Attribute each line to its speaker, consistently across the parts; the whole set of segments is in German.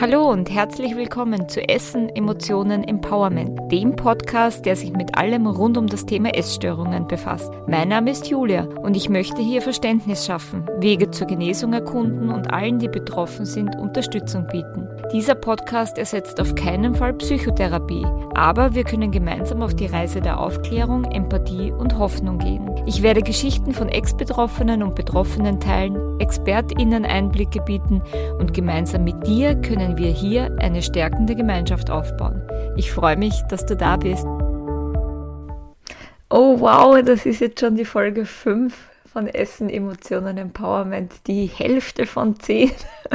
Speaker 1: Hallo und herzlich willkommen zu Essen, Emotionen, Empowerment, dem Podcast, der sich mit allem rund um das Thema Essstörungen befasst. Mein Name ist Julia und ich möchte hier Verständnis schaffen, Wege zur Genesung erkunden und allen, die betroffen sind, Unterstützung bieten. Dieser Podcast ersetzt auf keinen Fall Psychotherapie, aber wir können gemeinsam auf die Reise der Aufklärung, Empathie und Hoffnung gehen. Ich werde Geschichten von Ex-Betroffenen und Betroffenen teilen, ExpertInnen Einblicke bieten und gemeinsam mit dir können wir hier eine stärkende Gemeinschaft aufbauen. Ich freue mich, dass du da bist. Oh wow, das ist jetzt schon die Folge 5 von Essen, Emotionen, Empowerment, die Hälfte von 10.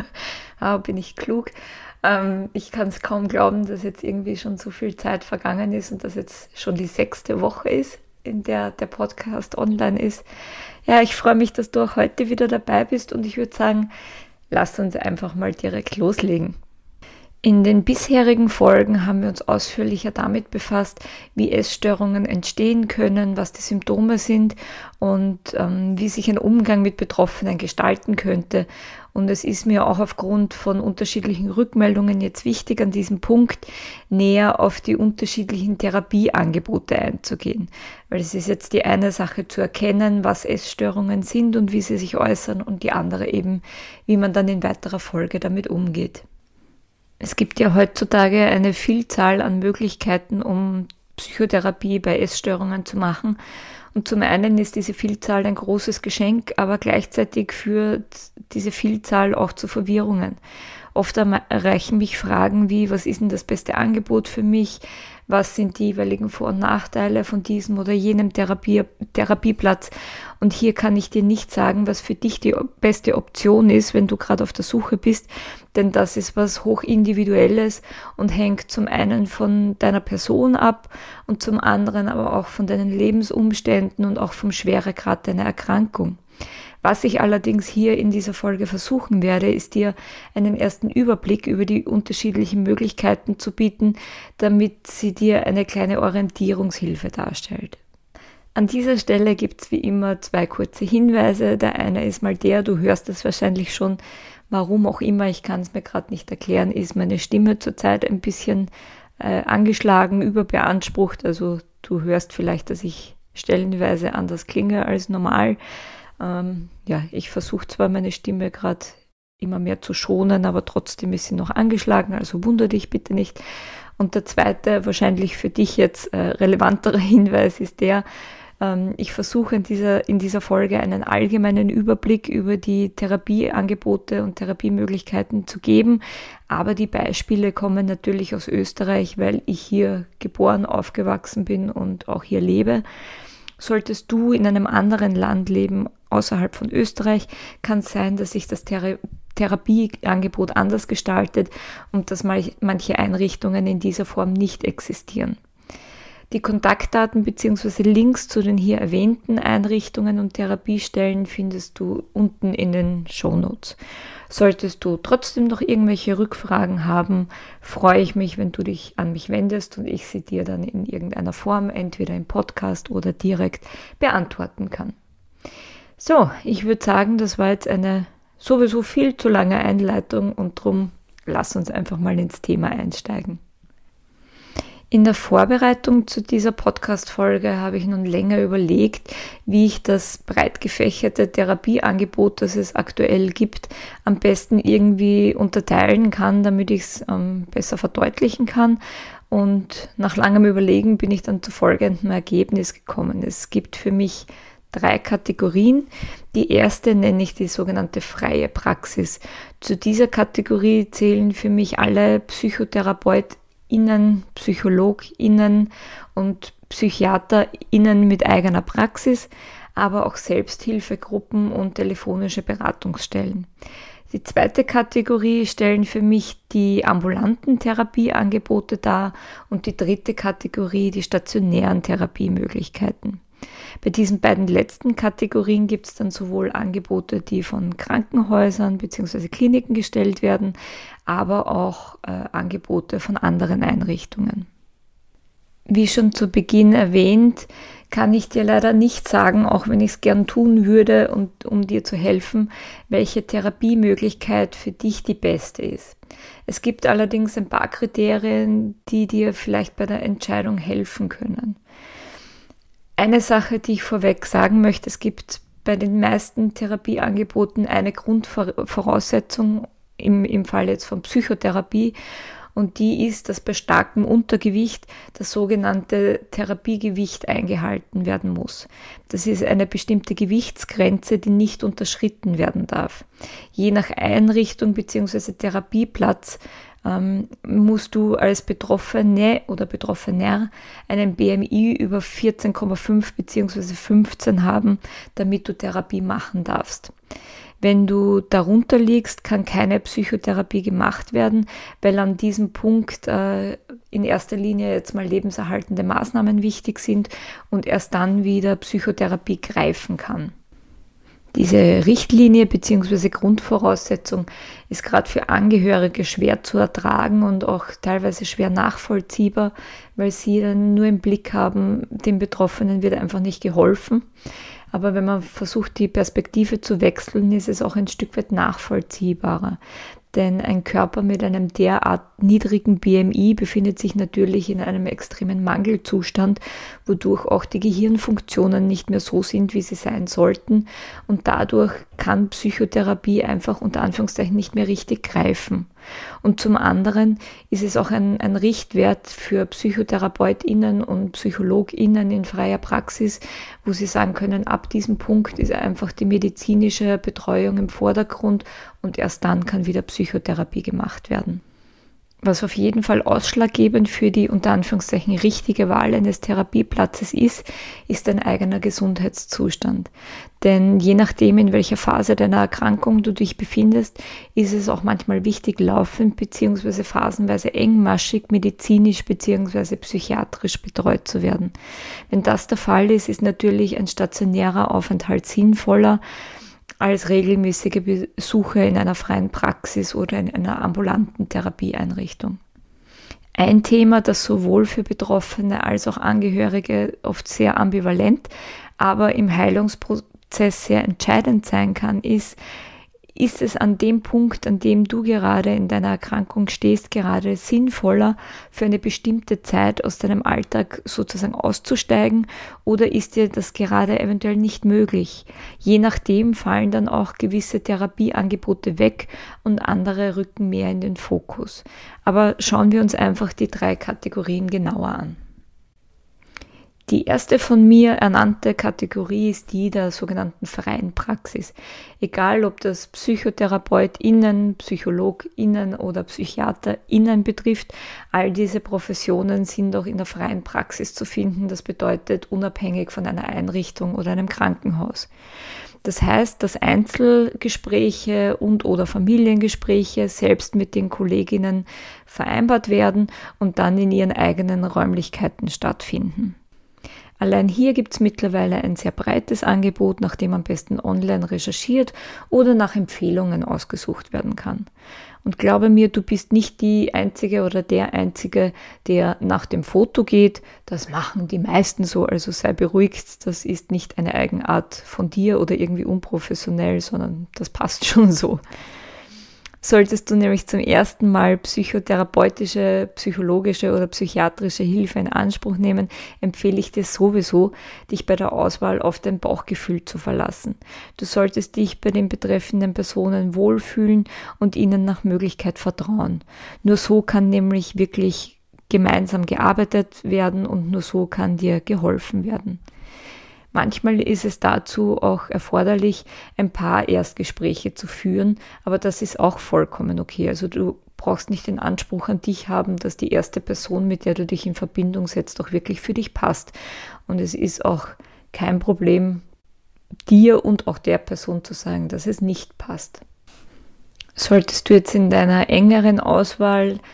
Speaker 1: Bin ich klug. Ich kann es kaum glauben, dass jetzt irgendwie schon so viel Zeit vergangen ist und dass jetzt schon die 6. Woche ist, in der der Podcast online ist. Ja, ich freue mich, dass du auch heute wieder dabei bist und ich würde sagen, lass uns einfach mal direkt loslegen. In den bisherigen Folgen haben wir uns ausführlicher damit befasst, wie Essstörungen entstehen können, was die Symptome sind und wie sich ein Umgang mit Betroffenen gestalten könnte. Und es ist mir auch aufgrund von unterschiedlichen Rückmeldungen jetzt wichtig, an diesem Punkt näher auf die unterschiedlichen Therapieangebote einzugehen. Weil es ist jetzt die eine Sache zu erkennen, was Essstörungen sind und wie sie sich äußern und die andere eben, wie man dann in weiterer Folge damit umgeht. Es gibt ja heutzutage eine Vielzahl an Möglichkeiten, um Psychotherapie bei Essstörungen zu machen. Und zum einen ist diese Vielzahl ein großes Geschenk, aber gleichzeitig führt diese Vielzahl auch zu Verwirrungen. Oft erreichen mich Fragen wie, was ist denn das beste Angebot für mich? Was sind die jeweiligen Vor- und Nachteile von diesem oder jenem Therapieplatz? Und hier kann ich dir nicht sagen, was für dich die beste Option ist, wenn du gerade auf der Suche bist, denn das ist was hochindividuelles und hängt zum einen von deiner Person ab und zum anderen aber auch von deinen Lebensumständen und auch vom Schweregrad deiner Erkrankung. Was ich allerdings hier in dieser Folge versuchen werde, ist dir einen ersten Überblick über die unterschiedlichen Möglichkeiten zu bieten, damit sie dir eine kleine Orientierungshilfe darstellt. An dieser Stelle gibt es wie immer 2 kurze Hinweise. Der eine ist mal du hörst es wahrscheinlich schon, warum auch immer, ich kann es mir gerade nicht erklären, ist meine Stimme zurzeit ein bisschen angeschlagen, überbeansprucht. Also du hörst vielleicht, dass ich stellenweise anders klinge als normal. Ich versuche zwar meine Stimme gerade immer mehr zu schonen, aber trotzdem ist sie noch angeschlagen, also wundere dich bitte nicht. Und der zweite, wahrscheinlich für dich jetzt relevantere Hinweis ist ich versuche in dieser Folge einen allgemeinen Überblick über die Therapieangebote und Therapiemöglichkeiten zu geben, aber die Beispiele kommen natürlich aus Österreich, weil ich hier geboren, aufgewachsen bin und auch hier lebe. Solltest du in einem anderen Land leben, außerhalb von Österreich, kann es sein, dass sich das Therapieangebot anders gestaltet und dass manche Einrichtungen in dieser Form nicht existieren. Die Kontaktdaten bzw. Links zu den hier erwähnten Einrichtungen und Therapiestellen findest du unten in den Shownotes. Solltest du trotzdem noch irgendwelche Rückfragen haben, freue ich mich, wenn du dich an mich wendest und ich sie dir dann in irgendeiner Form, entweder im Podcast oder direkt, beantworten kann. So, ich würde sagen, das war jetzt eine sowieso viel zu lange Einleitung und drum lass uns einfach mal ins Thema einsteigen. In der Vorbereitung zu dieser Podcast-Folge habe ich nun länger überlegt, wie ich das breit gefächerte Therapieangebot, das es aktuell gibt, am besten irgendwie unterteilen kann, damit ich es besser verdeutlichen kann. Und nach langem Überlegen bin ich dann zu folgendem Ergebnis gekommen. Es gibt für mich 3 Kategorien. Die erste nenne ich die sogenannte freie Praxis. Zu dieser Kategorie zählen für mich alle PsychotherapeutInnen, PsychologInnen und PsychiaterInnen mit eigener Praxis, aber auch Selbsthilfegruppen und telefonische Beratungsstellen. Die zweite Kategorie stellen für mich die ambulanten Therapieangebote dar und die dritte Kategorie die stationären Therapiemöglichkeiten. Bei diesen beiden letzten Kategorien gibt es dann sowohl Angebote, die von Krankenhäusern bzw. Kliniken gestellt werden, aber auch Angebote von anderen Einrichtungen. Wie schon zu Beginn erwähnt, kann ich dir leider nicht sagen, auch wenn ich es gern tun würde und um dir zu helfen, welche Therapiemöglichkeit für dich die beste ist. Es gibt allerdings ein paar Kriterien, die dir vielleicht bei der Entscheidung helfen können. Eine Sache, die ich vorweg sagen möchte, es gibt bei den meisten Therapieangeboten eine Grundvoraussetzung im Fall jetzt von Psychotherapie, und die ist, dass bei starkem Untergewicht das sogenannte Therapiegewicht eingehalten werden muss. Das ist eine bestimmte Gewichtsgrenze, die nicht unterschritten werden darf. Je nach Einrichtung bzw. Therapieplatz musst du als Betroffene oder Betroffener einen BMI über 14,5 bzw. 15 haben, damit du Therapie machen darfst. Wenn du darunter liegst, kann keine Psychotherapie gemacht werden, weil an diesem Punkt in erster Linie jetzt mal lebenserhaltende Maßnahmen wichtig sind und erst dann wieder Psychotherapie greifen kann. Diese Richtlinie bzw. Grundvoraussetzung ist gerade für Angehörige schwer zu ertragen und auch teilweise schwer nachvollziehbar, weil sie dann nur im Blick haben, dem Betroffenen wird einfach nicht geholfen. Aber wenn man versucht, die Perspektive zu wechseln, ist es auch ein Stück weit nachvollziehbarer. Denn ein Körper mit einem derart niedrigen BMI befindet sich natürlich in einem extremen Mangelzustand, wodurch auch die Gehirnfunktionen nicht mehr so sind, wie sie sein sollten. Und dadurch kann Psychotherapie einfach unter Anführungszeichen nicht mehr richtig greifen. Und zum anderen ist es auch ein Richtwert für PsychotherapeutInnen und PsychologInnen in freier Praxis, wo sie sagen können, ab diesem Punkt ist einfach die medizinische Betreuung im Vordergrund und erst dann kann wieder Psychotherapie gemacht werden. Was auf jeden Fall ausschlaggebend für die unter Anführungszeichen richtige Wahl eines Therapieplatzes ist ein eigener Gesundheitszustand. Denn je nachdem, in welcher Phase deiner Erkrankung du dich befindest, ist es auch manchmal wichtig, laufend bzw. phasenweise engmaschig medizinisch bzw. psychiatrisch betreut zu werden. Wenn das der Fall ist, ist natürlich ein stationärer Aufenthalt sinnvoller als regelmäßige Besuche in einer freien Praxis oder in einer ambulanten Therapieeinrichtung. Ein Thema, das sowohl für Betroffene als auch Angehörige oft sehr ambivalent, aber im Heilungsprozess sehr entscheidend sein kann, ist es an dem Punkt, an dem du gerade in deiner Erkrankung stehst, gerade sinnvoller, für eine bestimmte Zeit aus deinem Alltag sozusagen auszusteigen, oder ist dir das gerade eventuell nicht möglich? Je nachdem fallen dann auch gewisse Therapieangebote weg und andere rücken mehr in den Fokus. Aber schauen wir uns einfach die 3 Kategorien genauer an. Die erste von mir ernannte Kategorie ist die der sogenannten freien Praxis. Egal, ob das PsychotherapeutInnen, PsychologInnen oder PsychiaterInnen betrifft, all diese Professionen sind auch in der freien Praxis zu finden. Das bedeutet unabhängig von einer Einrichtung oder einem Krankenhaus. Das heißt, dass Einzelgespräche und/oder Familiengespräche selbst mit den Kolleginnen vereinbart werden und dann in ihren eigenen Räumlichkeiten stattfinden. Allein hier gibt es mittlerweile ein sehr breites Angebot, nach dem am besten online recherchiert oder nach Empfehlungen ausgesucht werden kann. Und glaube mir, du bist nicht die Einzige oder der Einzige, der nach dem Foto geht. Das machen die meisten so, also sei beruhigt. Das ist nicht eine Eigenart von dir oder irgendwie unprofessionell, sondern das passt schon so. Solltest du nämlich zum ersten Mal psychotherapeutische, psychologische oder psychiatrische Hilfe in Anspruch nehmen, empfehle ich dir sowieso, dich bei der Auswahl auf dein Bauchgefühl zu verlassen. Du solltest dich bei den betreffenden Personen wohlfühlen und ihnen nach Möglichkeit vertrauen. Nur so kann nämlich wirklich gemeinsam gearbeitet werden und nur so kann dir geholfen werden. Manchmal ist es dazu auch erforderlich, ein paar Erstgespräche zu führen, aber das ist auch vollkommen okay. Also du brauchst nicht den Anspruch an dich haben, dass die erste Person, mit der du dich in Verbindung setzt, auch wirklich für dich passt. Und es ist auch kein Problem, dir und auch der Person zu sagen, dass es nicht passt. Solltest du jetzt in deiner engeren Auswahl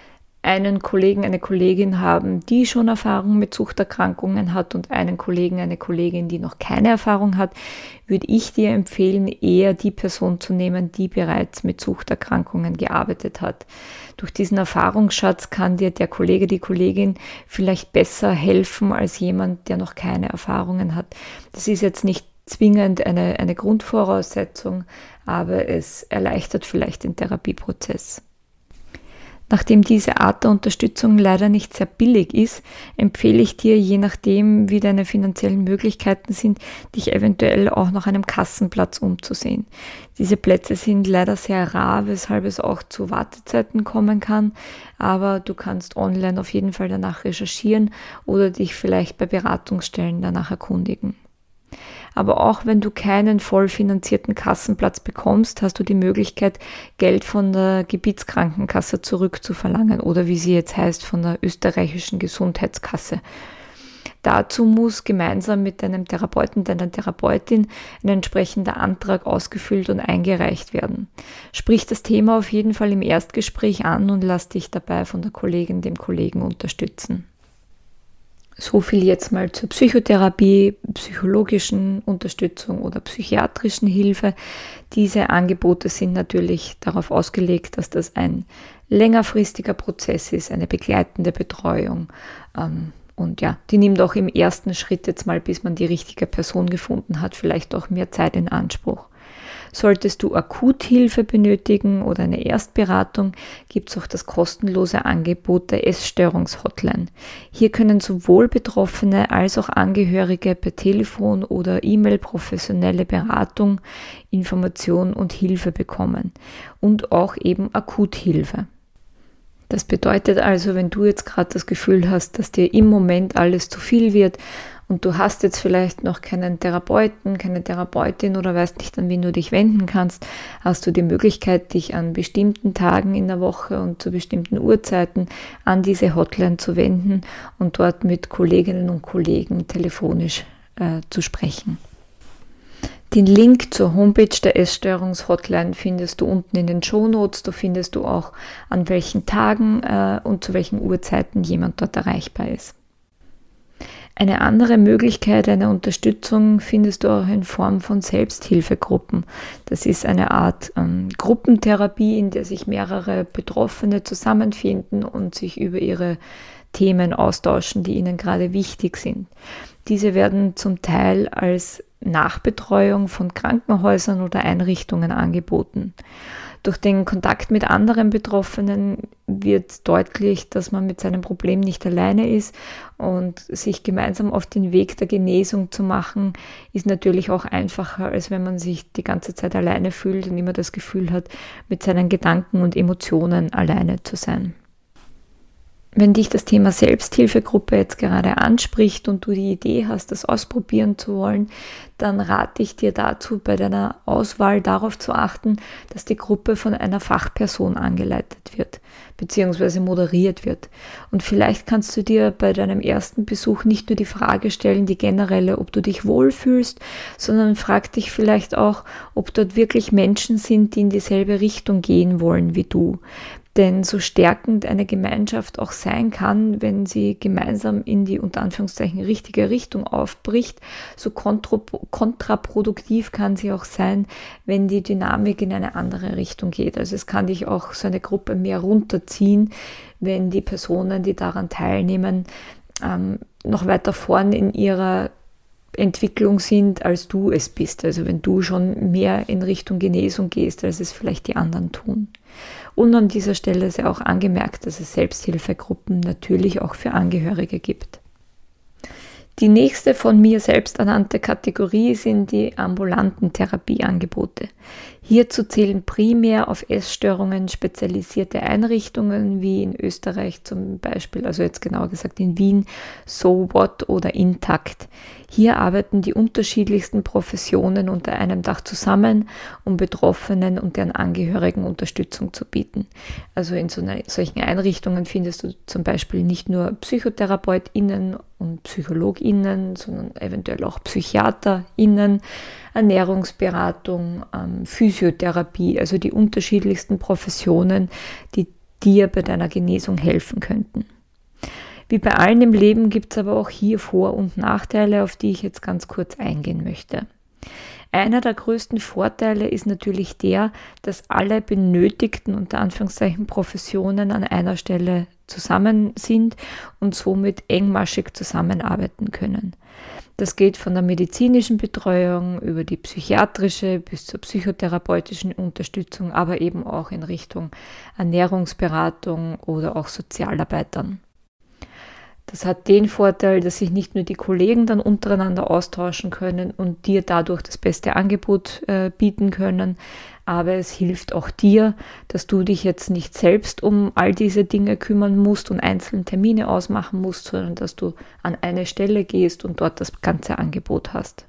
Speaker 1: einen Kollegen, eine Kollegin haben, die schon Erfahrung mit Suchterkrankungen hat und einen Kollegen, eine Kollegin, die noch keine Erfahrung hat, würde ich dir empfehlen, eher die Person zu nehmen, die bereits mit Suchterkrankungen gearbeitet hat. Durch diesen Erfahrungsschatz kann dir der Kollege, die Kollegin vielleicht besser helfen als jemand, der noch keine Erfahrungen hat. Das ist jetzt nicht zwingend eine Grundvoraussetzung, aber es erleichtert vielleicht den Therapieprozess. Nachdem diese Art der Unterstützung leider nicht sehr billig ist, empfehle ich dir, je nachdem, wie deine finanziellen Möglichkeiten sind, dich eventuell auch nach einem Kassenplatz umzusehen. Diese Plätze sind leider sehr rar, weshalb es auch zu Wartezeiten kommen kann, aber du kannst online auf jeden Fall danach recherchieren oder dich vielleicht bei Beratungsstellen danach erkundigen. Aber auch wenn du keinen voll finanzierten Kassenplatz bekommst, hast du die Möglichkeit, Geld von der Gebietskrankenkasse zurückzuverlangen oder wie sie jetzt heißt, von der österreichischen Gesundheitskasse. Dazu muss gemeinsam mit deinem Therapeuten, deiner Therapeutin ein entsprechender Antrag ausgefüllt und eingereicht werden. Sprich das Thema auf jeden Fall im Erstgespräch an und lass dich dabei von der Kollegin, dem Kollegen unterstützen. So viel jetzt mal zur Psychotherapie, psychologischen Unterstützung oder psychiatrischen Hilfe. Diese Angebote sind natürlich darauf ausgelegt, dass das ein längerfristiger Prozess ist, eine begleitende Betreuung. Und ja, die nimmt auch im ersten Schritt jetzt mal, bis man die richtige Person gefunden hat, vielleicht auch mehr Zeit in Anspruch. Solltest du Akuthilfe benötigen oder eine Erstberatung, gibt es auch das kostenlose Angebot der Essstörungshotline. Hier können sowohl Betroffene als auch Angehörige per Telefon oder E-Mail professionelle Beratung, Information und Hilfe bekommen und auch eben Akuthilfe. Das bedeutet also, wenn du jetzt gerade das Gefühl hast, dass dir im Moment alles zu viel wird und du hast jetzt vielleicht noch keinen Therapeuten, keine Therapeutin oder weißt nicht, an wen du dich wenden kannst, hast du die Möglichkeit, dich an bestimmten Tagen in der Woche und zu bestimmten Uhrzeiten an diese Hotline zu wenden und dort mit Kolleginnen und Kollegen telefonisch zu sprechen. Den Link zur Homepage der Essstörungshotline findest du unten in den Shownotes. Da findest du auch, an welchen Tagen und zu welchen Uhrzeiten jemand dort erreichbar ist. Eine andere Möglichkeit einer Unterstützung findest du auch in Form von Selbsthilfegruppen. Das ist eine Art Gruppentherapie, in der sich mehrere Betroffene zusammenfinden und sich über ihre Themen austauschen, die ihnen gerade wichtig sind. Diese werden zum Teil als Nachbetreuung von Krankenhäusern oder Einrichtungen angeboten. Durch den Kontakt mit anderen Betroffenen wird deutlich, dass man mit seinem Problem nicht alleine ist und sich gemeinsam auf den Weg der Genesung zu machen, ist natürlich auch einfacher, als wenn man sich die ganze Zeit alleine fühlt und immer das Gefühl hat, mit seinen Gedanken und Emotionen alleine zu sein. Wenn dich das Thema Selbsthilfegruppe jetzt gerade anspricht und du die Idee hast, das ausprobieren zu wollen, dann rate ich dir dazu, bei deiner Auswahl darauf zu achten, dass die Gruppe von einer Fachperson angeleitet wird bzw. moderiert wird. Und vielleicht kannst du dir bei deinem ersten Besuch nicht nur die Frage stellen, die generelle, ob du dich wohlfühlst, sondern frag dich vielleicht auch, ob dort wirklich Menschen sind, die in dieselbe Richtung gehen wollen wie du. Denn so stärkend eine Gemeinschaft auch sein kann, wenn sie gemeinsam in die unter Anführungszeichen richtige Richtung aufbricht, so kontraproduktiv kann sie auch sein, wenn die Dynamik in eine andere Richtung geht. Also es kann dich auch so eine Gruppe mehr runterziehen, wenn die Personen, die daran teilnehmen, noch weiter vorn in ihrer Entwicklung sind, als du es bist. Also wenn du schon mehr in Richtung Genesung gehst, als es vielleicht die anderen tun. Und an dieser Stelle sei auch angemerkt, dass es Selbsthilfegruppen natürlich auch für Angehörige gibt. Die nächste von mir selbst ernannte Kategorie sind die ambulanten Therapieangebote. Hierzu zählen primär auf Essstörungen spezialisierte Einrichtungen wie in Österreich zum Beispiel, also jetzt genauer gesagt in Wien, So What oder Intakt. Hier arbeiten die unterschiedlichsten Professionen unter einem Dach zusammen, um Betroffenen und deren Angehörigen Unterstützung zu bieten. Also in solchen Einrichtungen findest du zum Beispiel nicht nur PsychotherapeutInnen und PsychologInnen, sondern eventuell auch PsychiaterInnen, Ernährungsberatung, Physiotherapie, also die unterschiedlichsten Professionen, die dir bei deiner Genesung helfen könnten. Wie bei allen im Leben gibt es aber auch hier Vor- und Nachteile, auf die ich jetzt ganz kurz eingehen möchte. Einer der größten Vorteile ist natürlich der, dass alle benötigten, unter Anführungszeichen, Professionen an einer Stelle zusammen sind und somit engmaschig zusammenarbeiten können. Das geht von der medizinischen Betreuung über die psychiatrische bis zur psychotherapeutischen Unterstützung, aber eben auch in Richtung Ernährungsberatung oder auch Sozialarbeitern. Das hat den Vorteil, dass sich nicht nur die Kollegen dann untereinander austauschen können und dir dadurch das beste Angebot bieten können, aber es hilft auch dir, dass du dich jetzt nicht selbst um all diese Dinge kümmern musst und einzelne Termine ausmachen musst, sondern dass du an eine Stelle gehst und dort das ganze Angebot hast.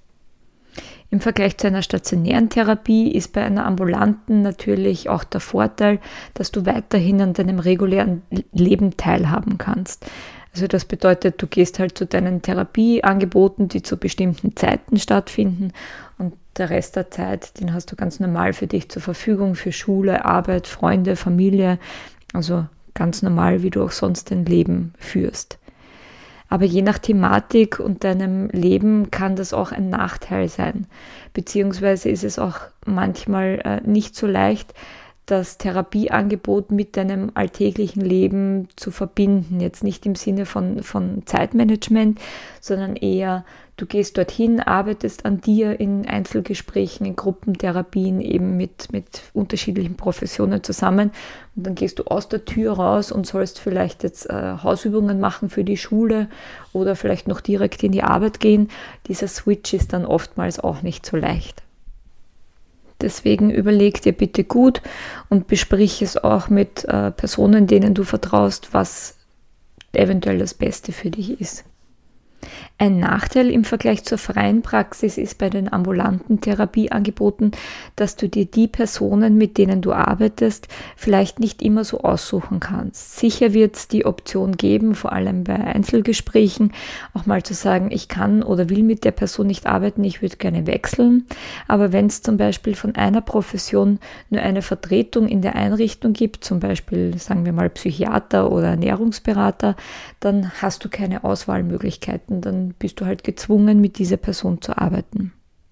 Speaker 1: Im Vergleich zu einer stationären Therapie ist bei einer ambulanten natürlich auch der Vorteil, dass du weiterhin an deinem regulären Leben teilhaben kannst. Also das bedeutet, du gehst halt zu deinen Therapieangeboten, die zu bestimmten Zeiten stattfinden und der Rest der Zeit, den hast du ganz normal für dich zur Verfügung, für Schule, Arbeit, Freunde, Familie, also ganz normal, wie du auch sonst dein Leben führst. Aber je nach Thematik und deinem Leben kann das auch ein Nachteil sein, beziehungsweise ist es auch manchmal nicht so leicht, das Therapieangebot mit deinem alltäglichen Leben zu verbinden. Jetzt nicht im Sinne von Zeitmanagement, sondern eher, du gehst dorthin, arbeitest an dir in Einzelgesprächen, in Gruppentherapien, eben mit unterschiedlichen Professionen zusammen und dann gehst du aus der Tür raus und sollst vielleicht jetzt Hausübungen machen für die Schule oder vielleicht noch direkt in die Arbeit gehen. Dieser Switch ist dann oftmals auch nicht so leicht. Deswegen überleg dir bitte gut und besprich es auch mit Personen, denen du vertraust, was eventuell das Beste für dich ist. Ein Nachteil im Vergleich zur freien Praxis ist bei den ambulanten Therapieangeboten, dass du dir die Personen, mit denen du arbeitest, vielleicht nicht immer so aussuchen kannst. Sicher wird es die Option geben, vor allem bei Einzelgesprächen, auch mal zu sagen, ich kann oder will mit der Person nicht arbeiten, ich würde gerne wechseln. Aber wenn es zum Beispiel von einer Profession nur eine Vertretung in der Einrichtung gibt, zum Beispiel sagen wir mal Psychiater oder Ernährungsberater, dann hast du keine Auswahlmöglichkeiten, dann bist du halt gezwungen, mit dieser Person zu arbeiten.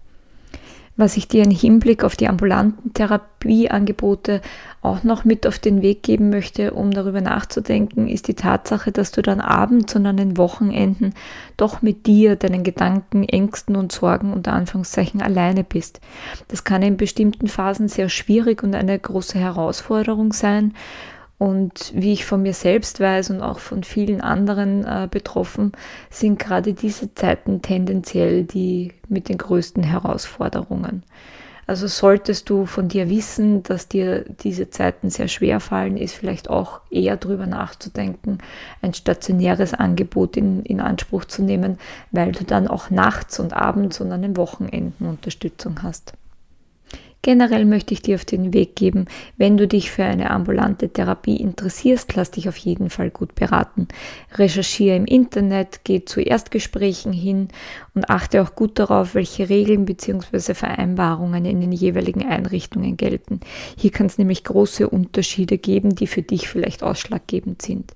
Speaker 1: Was ich dir im Hinblick auf die ambulanten Therapieangebote auch noch mit auf den Weg geben möchte, um darüber nachzudenken, ist die Tatsache, dass du dann abends und an den Wochenenden doch mit dir, deinen Gedanken, Ängsten und Sorgen unter Anführungszeichen alleine bist. Das kann in bestimmten Phasen sehr schwierig und eine große Herausforderung sein. Und wie ich von mir selbst weiß und auch von vielen anderen betroffen, sind gerade diese Zeiten tendenziell die mit den größten Herausforderungen. Also solltest du von dir wissen, dass dir diese Zeiten sehr schwer fallen, ist vielleicht auch eher drüber nachzudenken, ein stationäres Angebot in Anspruch zu nehmen, weil du dann auch nachts und abends und an den Wochenenden Unterstützung hast. Generell möchte ich dir auf den Weg geben, wenn du dich für eine ambulante Therapie interessierst, lass dich auf jeden Fall gut beraten. Recherchiere im Internet, geh zu Erstgesprächen hin und achte auch gut darauf, welche Regeln bzw. Vereinbarungen in den jeweiligen Einrichtungen gelten. Hier kann es nämlich große Unterschiede geben, die für dich vielleicht ausschlaggebend sind.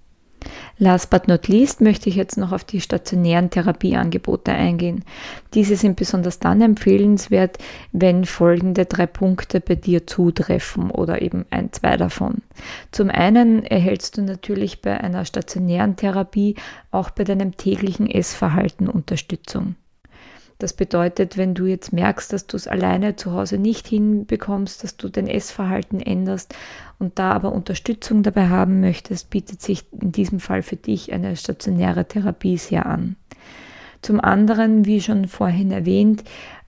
Speaker 1: Last but not least möchte ich jetzt noch auf die stationären Therapieangebote eingehen. Diese sind besonders dann empfehlenswert, wenn folgende 3 Punkte bei dir zutreffen oder eben 2 davon. Zum einen erhältst du natürlich bei einer stationären Therapie auch bei deinem täglichen Essverhalten Unterstützung. Das bedeutet, wenn du jetzt merkst, dass du es alleine zu Hause nicht hinbekommst, dass du dein Essverhalten änderst und da aber Unterstützung dabei haben möchtest, bietet sich in diesem Fall für dich eine stationäre Therapie sehr an. Zum anderen, wie schon vorhin erwähnt,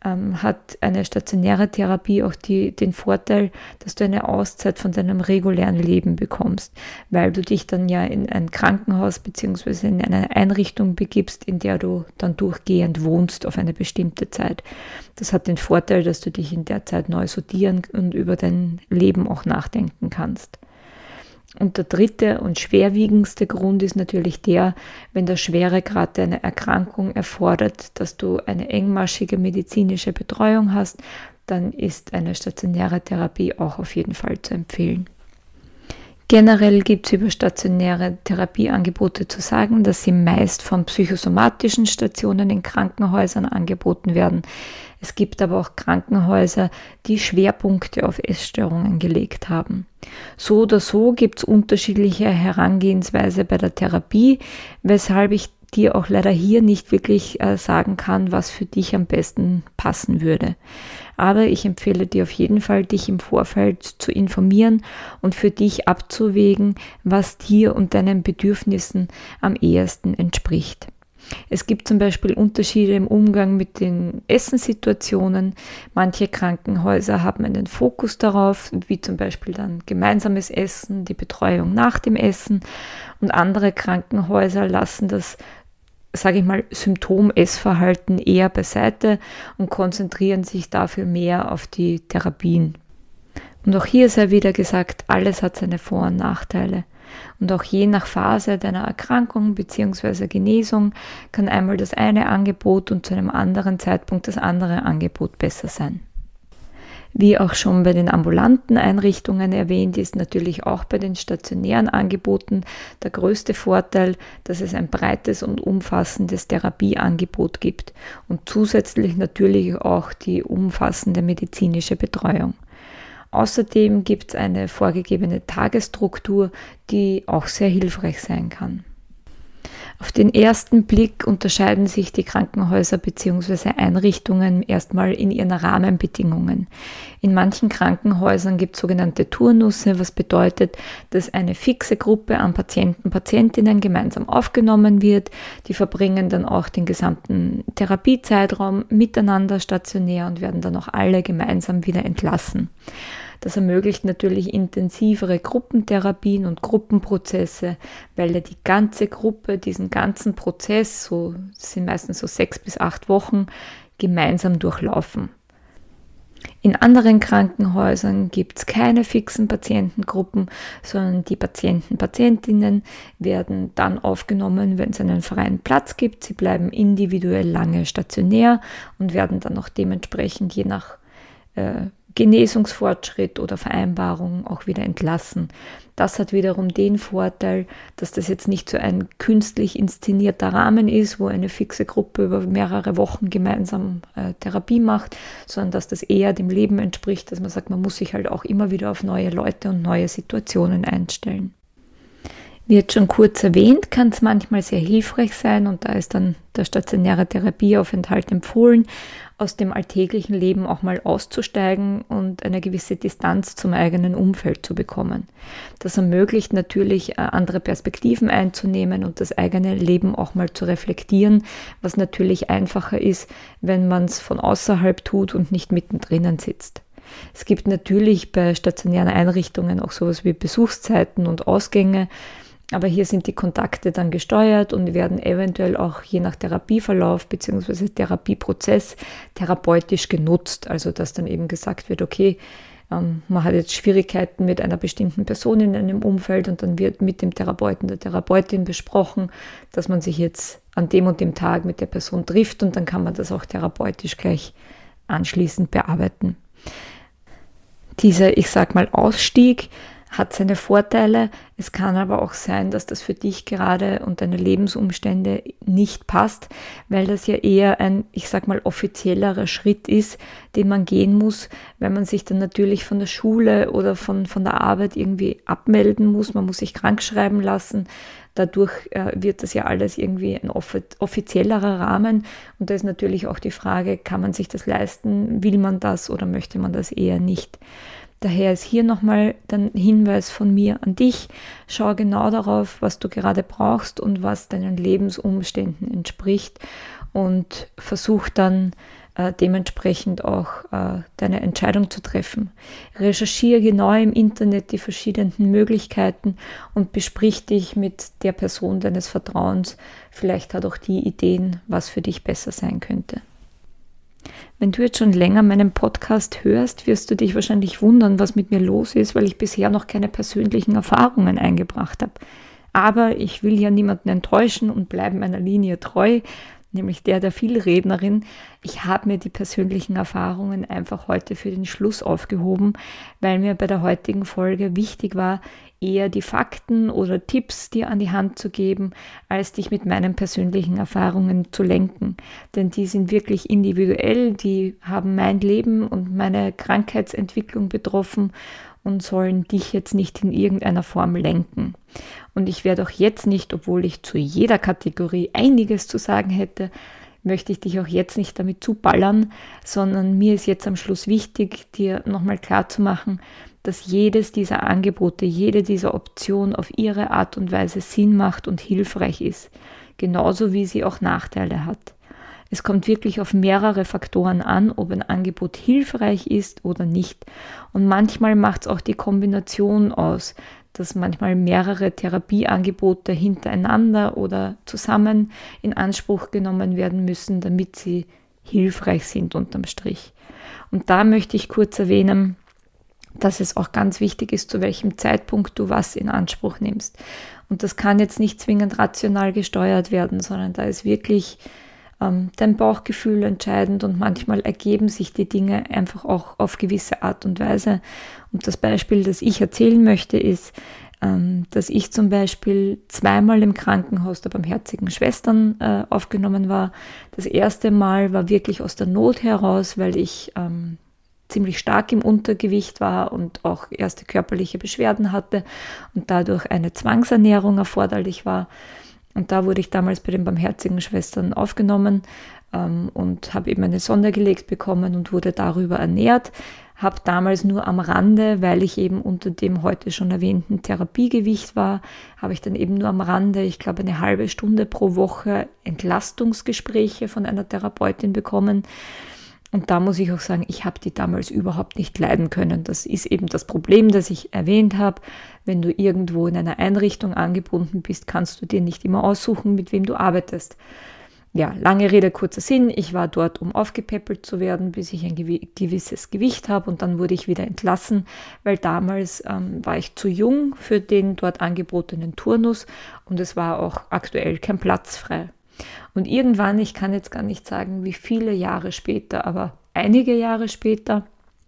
Speaker 1: hat eine stationäre Therapie auch den Vorteil, dass du eine Auszeit von deinem regulären Leben bekommst, weil du dich dann ja in ein Krankenhaus bzw. in eine Einrichtung begibst, in der du dann durchgehend wohnst auf eine bestimmte Zeit. Das hat den Vorteil, dass du dich in der Zeit neu sortieren und über dein Leben auch nachdenken kannst. Und der dritte und schwerwiegendste Grund ist natürlich der, wenn der Schweregrad deiner Erkrankung erfordert, dass du eine engmaschige medizinische Betreuung hast, dann ist eine stationäre Therapie auch auf jeden Fall zu empfehlen. Generell gibt es über stationäre Therapieangebote zu sagen, dass sie meist von psychosomatischen Stationen in Krankenhäusern angeboten werden. Es gibt aber auch Krankenhäuser, die Schwerpunkte auf Essstörungen gelegt haben. So oder so gibt es unterschiedliche Herangehensweise bei der Therapie, weshalb ich dir auch leider hier nicht wirklich sagen kann, was für dich am besten passen würde. Aber ich empfehle dir auf jeden Fall, dich im Vorfeld zu informieren und für dich abzuwägen, was dir und deinen Bedürfnissen am ehesten entspricht. Es gibt zum Beispiel Unterschiede im Umgang mit den Essenssituationen. Manche Krankenhäuser haben einen Fokus darauf, wie zum Beispiel dann gemeinsames Essen, die Betreuung nach dem Essen. Und andere Krankenhäuser lassen das, sage ich mal, Symptom-Essverhalten eher beiseite und konzentrieren sich dafür mehr auf die Therapien. Und auch hier sei wieder gesagt, alles hat seine Vor- und Nachteile. Und auch je nach Phase deiner Erkrankung bzw. Genesung kann einmal das eine Angebot und zu einem anderen Zeitpunkt das andere Angebot besser sein. Wie auch schon bei den ambulanten Einrichtungen erwähnt, ist natürlich auch bei den stationären Angeboten der größte Vorteil, dass es ein breites und umfassendes Therapieangebot gibt und zusätzlich natürlich auch die umfassende medizinische Betreuung. Außerdem gibt es eine vorgegebene Tagesstruktur, die auch sehr hilfreich sein kann. Auf den ersten Blick unterscheiden sich die Krankenhäuser bzw. Einrichtungen erstmal in ihren Rahmenbedingungen. In manchen Krankenhäusern gibt es sogenannte Turnusse, was bedeutet, dass eine fixe Gruppe an Patienten, Patientinnen gemeinsam aufgenommen wird. Die verbringen dann auch den gesamten Therapiezeitraum miteinander stationär und werden dann auch alle gemeinsam wieder entlassen. Das ermöglicht natürlich intensivere Gruppentherapien und Gruppenprozesse, weil ja die ganze Gruppe diesen ganzen Prozess, das sind meistens so 6 bis 8 Wochen, gemeinsam durchlaufen. In anderen Krankenhäusern gibt es keine fixen Patientengruppen, sondern die Patientinnen werden dann aufgenommen, wenn es einen freien Platz gibt. Sie bleiben individuell lange stationär und werden dann auch dementsprechend je nach Genesungsfortschritt oder Vereinbarung auch wieder entlassen. Das hat wiederum den Vorteil, dass das jetzt nicht so ein künstlich inszenierter Rahmen ist, wo eine fixe Gruppe über mehrere Wochen gemeinsam Therapie macht, sondern dass das eher dem Leben entspricht, dass man sagt, man muss sich halt auch immer wieder auf neue Leute und neue Situationen einstellen. Wie jetzt schon kurz erwähnt, kann es manchmal sehr hilfreich sein und da ist dann der stationäre Therapieaufenthalt empfohlen, aus dem alltäglichen Leben auch mal auszusteigen und eine gewisse Distanz zum eigenen Umfeld zu bekommen. Das ermöglicht natürlich, andere Perspektiven einzunehmen und das eigene Leben auch mal zu reflektieren, was natürlich einfacher ist, wenn man es von außerhalb tut und nicht mittendrin sitzt. Es gibt natürlich bei stationären Einrichtungen auch sowas wie Besuchszeiten und Ausgänge, aber hier sind die Kontakte dann gesteuert und werden eventuell auch je nach Therapieverlauf bzw. Therapieprozess therapeutisch genutzt. Also dass dann eben gesagt wird, okay, man hat jetzt Schwierigkeiten mit einer bestimmten Person in einem Umfeld und dann wird mit dem Therapeuten, der Therapeutin besprochen, dass man sich jetzt an dem und dem Tag mit der Person trifft und dann kann man das auch therapeutisch gleich anschließend bearbeiten. Dieser, ich sag mal, Ausstieg hat seine Vorteile. Es kann aber auch sein, dass das für dich gerade und deine Lebensumstände nicht passt, weil das ja eher ein, ich sag mal, offiziellerer Schritt ist, den man gehen muss, weil man sich dann natürlich von der Schule oder von der Arbeit irgendwie abmelden muss. Man muss sich krank schreiben lassen. Dadurch wird das ja alles irgendwie ein offiziellerer Rahmen. Und da ist natürlich auch die Frage, kann man sich das leisten? Will man das oder möchte man das eher nicht? Daher ist hier nochmal der Hinweis von mir an dich. Schau genau darauf, was du gerade brauchst und was deinen Lebensumständen entspricht und versuch dann dementsprechend auch deine Entscheidung zu treffen. Recherchiere genau im Internet die verschiedenen Möglichkeiten und besprich dich mit der Person deines Vertrauens. Vielleicht hat auch die Ideen, was für dich besser sein könnte. Wenn du jetzt schon länger meinen Podcast hörst, wirst du dich wahrscheinlich wundern, was mit mir los ist, weil ich bisher noch keine persönlichen Erfahrungen eingebracht habe. Aber ich will ja niemanden enttäuschen und bleibe meiner Linie treu. nämlich der Vielrednerin. Ich habe mir die persönlichen Erfahrungen einfach heute für den Schluss aufgehoben, weil mir bei der heutigen Folge wichtig war, eher die Fakten oder Tipps dir an die Hand zu geben, als dich mit meinen persönlichen Erfahrungen zu lenken. Denn die sind wirklich individuell, die haben mein Leben und meine Krankheitsentwicklung betroffen und sollen dich jetzt nicht in irgendeiner Form lenken. Und ich werde auch jetzt nicht, obwohl ich zu jeder Kategorie einiges zu sagen hätte, möchte ich dich auch jetzt nicht damit zuballern, sondern mir ist jetzt am Schluss wichtig, dir nochmal klarzumachen, dass jedes dieser Angebote, jede dieser Option auf ihre Art und Weise Sinn macht und hilfreich ist, genauso wie sie auch Nachteile hat. Es kommt wirklich auf mehrere Faktoren an, ob ein Angebot hilfreich ist oder nicht. Und manchmal macht es auch die Kombination aus, dass manchmal mehrere Therapieangebote hintereinander oder zusammen in Anspruch genommen werden müssen, damit sie hilfreich sind unterm Strich. Und da möchte ich kurz erwähnen, dass es auch ganz wichtig ist, zu welchem Zeitpunkt du was in Anspruch nimmst. Und das kann jetzt nicht zwingend rational gesteuert werden, sondern da ist wirklich dein Bauchgefühl entscheidend und manchmal ergeben sich die Dinge einfach auch auf gewisse Art und Weise. Und das Beispiel, das ich erzählen möchte, ist, dass ich zum Beispiel zweimal im Krankenhaus der Barmherzigen Schwestern aufgenommen war. Das erste Mal war wirklich aus der Not heraus, weil ich ziemlich stark im Untergewicht war und auch erste körperliche Beschwerden hatte und dadurch eine Zwangsernährung erforderlich war. Und da wurde ich damals bei den Barmherzigen Schwestern aufgenommen und habe eben eine Sonde gelegt bekommen und wurde darüber ernährt. Habe damals nur am Rande, weil ich eben unter dem heute schon erwähnten Therapiegewicht war, habe ich dann eben nur am Rande, ich glaube eine halbe Stunde pro Woche Entlastungsgespräche von einer Therapeutin bekommen. Und da muss ich auch sagen, ich habe die damals überhaupt nicht leiden können. Das ist eben das Problem, das ich erwähnt habe. Wenn du irgendwo in einer Einrichtung angebunden bist, kannst du dir nicht immer aussuchen, mit wem du arbeitest. Ja, lange Rede, kurzer Sinn. Ich war dort, um aufgepäppelt zu werden, bis ich ein gewisses Gewicht habe und dann wurde ich wieder entlassen, weil damals war ich zu jung für den dort angebotenen Turnus und es war auch aktuell kein Platz frei. Und irgendwann, ich kann jetzt gar nicht sagen, wie viele Jahre später, aber einige Jahre später,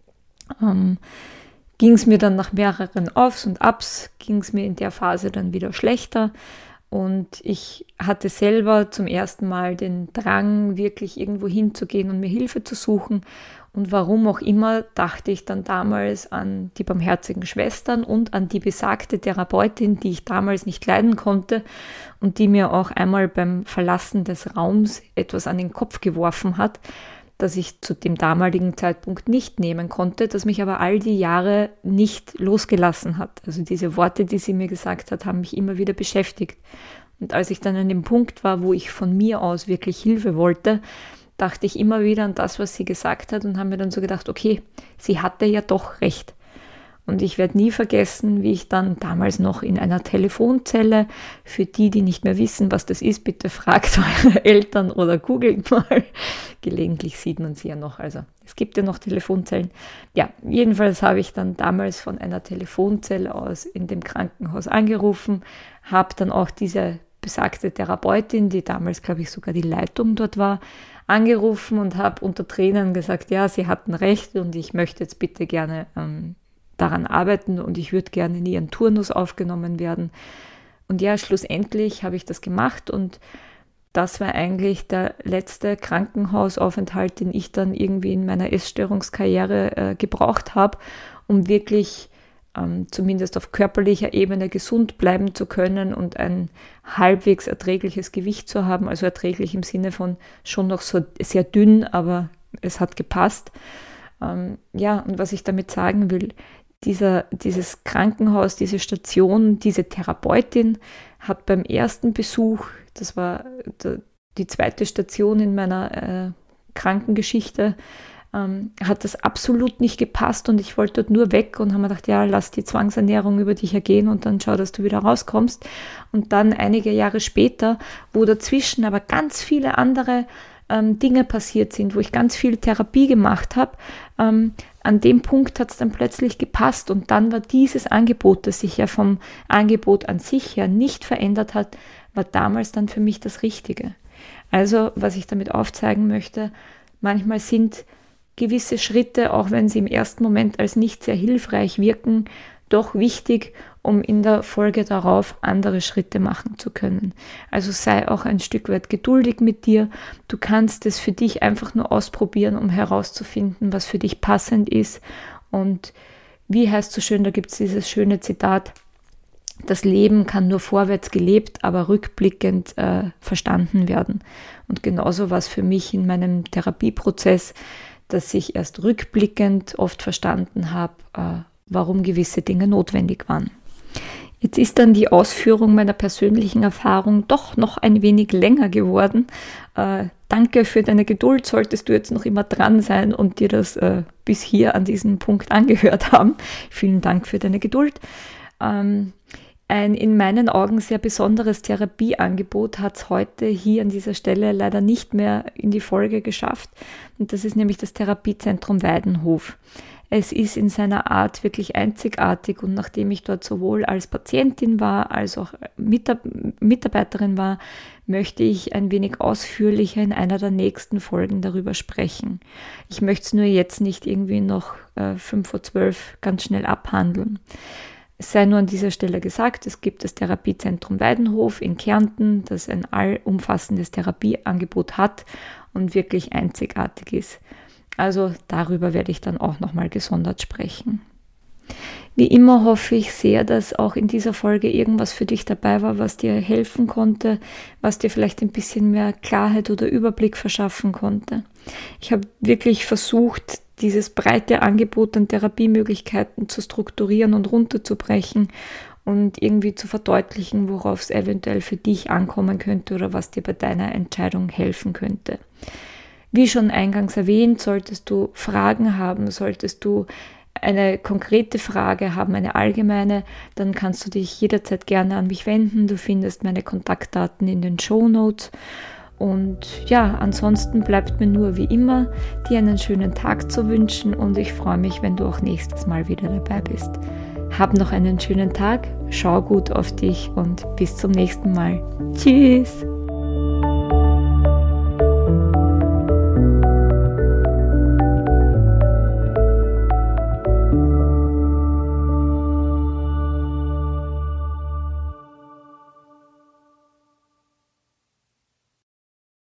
Speaker 1: ging es mir dann nach mehreren Aufs und Abs, ging es mir in der Phase dann wieder schlechter. Und ich hatte selber zum ersten Mal den Drang, wirklich irgendwo hinzugehen und mir Hilfe zu suchen. Und warum auch immer, dachte ich dann damals an die Barmherzigen Schwestern und an die besagte Therapeutin, die ich damals nicht leiden konnte und die mir auch einmal beim Verlassen des Raums etwas an den Kopf geworfen hat, das ich zu dem damaligen Zeitpunkt nicht nehmen konnte, das mich aber all die Jahre nicht losgelassen hat. Also diese Worte, die sie mir gesagt hat, haben mich immer wieder beschäftigt. Und als ich dann an dem Punkt war, wo ich von mir aus wirklich Hilfe wollte, dachte ich immer wieder an das, was sie gesagt hat und habe mir dann so gedacht, okay, sie hatte ja doch recht. Und ich werde nie vergessen, wie ich dann damals noch in einer Telefonzelle, für die, die nicht mehr wissen, was das ist, bitte fragt eure Eltern oder googelt mal. Gelegentlich sieht man sie ja noch, also es gibt ja noch Telefonzellen. Ja, jedenfalls habe ich dann damals von einer Telefonzelle aus in dem Krankenhaus angerufen, habe dann auch diese besagte Therapeutin, die damals, glaube ich, sogar die Leitung dort war, angerufen und habe unter Tränen gesagt, ja, sie hatten recht und ich möchte jetzt bitte gerne daran arbeiten und ich würde gerne in ihren Turnus aufgenommen werden. Und ja, schlussendlich habe ich das gemacht und das war eigentlich der letzte Krankenhausaufenthalt, den ich dann irgendwie in meiner Essstörungskarriere gebraucht habe, um wirklich zumindest auf körperlicher Ebene gesund bleiben zu können und ein halbwegs erträgliches Gewicht zu haben, also erträglich im Sinne von schon noch so sehr dünn, aber es hat gepasst. Ja, und was ich damit sagen will, dieses Krankenhaus, diese Station, diese Therapeutin hat beim ersten Besuch, das war die zweite Station in meiner Krankengeschichte, hat das absolut nicht gepasst und ich wollte dort nur weg und habe mir gedacht, ja, lass die Zwangsernährung über dich ergehen und dann schau, dass du wieder rauskommst. Und dann einige Jahre später, wo dazwischen aber ganz viele andere Dinge passiert sind, wo ich ganz viel Therapie gemacht habe, an dem Punkt hat es dann plötzlich gepasst und dann war dieses Angebot, das sich ja vom Angebot an sich her nicht verändert hat, war damals dann für mich das Richtige. Also, was ich damit aufzeigen möchte, manchmal sind gewisse Schritte, auch wenn sie im ersten Moment als nicht sehr hilfreich wirken, doch wichtig, um in der Folge darauf andere Schritte machen zu können. Also sei auch ein Stück weit geduldig mit dir. Du kannst es für dich einfach nur ausprobieren, um herauszufinden, was für dich passend ist. Und wie heißt so schön, da gibt es dieses schöne Zitat: Das Leben kann nur vorwärts gelebt, aber rückblickend verstanden werden. Und genauso war es für mich in meinem Therapieprozess, dass ich erst rückblickend oft verstanden habe, warum gewisse Dinge notwendig waren. Jetzt ist dann die Ausführung meiner persönlichen Erfahrung doch noch ein wenig länger geworden. Danke für deine Geduld, solltest du jetzt noch immer dran sein und dir das bis hier an diesem Punkt angehört haben. Vielen Dank für deine Geduld. Ein in meinen Augen sehr besonderes Therapieangebot hat es heute hier an dieser Stelle leider nicht mehr in die Folge geschafft. Und das ist nämlich das Therapiezentrum Weidenhof. Es ist in seiner Art wirklich einzigartig und nachdem ich dort sowohl als Patientin war, als auch Mitarbeiterin war, möchte ich ein wenig ausführlicher in einer der nächsten Folgen darüber sprechen. Ich möchte es nur jetzt nicht irgendwie noch 11:05 ganz schnell abhandeln. Es sei nur an dieser Stelle gesagt, es gibt das Therapiezentrum Weidenhof in Kärnten, das ein allumfassendes Therapieangebot hat und wirklich einzigartig ist. Also darüber werde ich dann auch nochmal gesondert sprechen. Wie immer hoffe ich sehr, dass auch in dieser Folge irgendwas für dich dabei war, was dir helfen konnte, was dir vielleicht ein bisschen mehr Klarheit oder Überblick verschaffen konnte. Ich habe wirklich versucht, dieses breite Angebot an Therapiemöglichkeiten zu strukturieren und runterzubrechen und irgendwie zu verdeutlichen, worauf es eventuell für dich ankommen könnte oder was dir bei deiner Entscheidung helfen könnte. Wie schon eingangs erwähnt, solltest du Fragen haben, solltest du eine konkrete Frage haben, eine allgemeine, dann kannst du dich jederzeit gerne an mich wenden. Du findest meine Kontaktdaten in den Shownotes. Und ja, ansonsten bleibt mir nur wie immer, dir einen schönen Tag zu wünschen und ich freue mich, wenn du auch nächstes Mal wieder dabei bist. Hab noch einen schönen Tag, schau gut auf dich und bis zum nächsten Mal. Tschüss!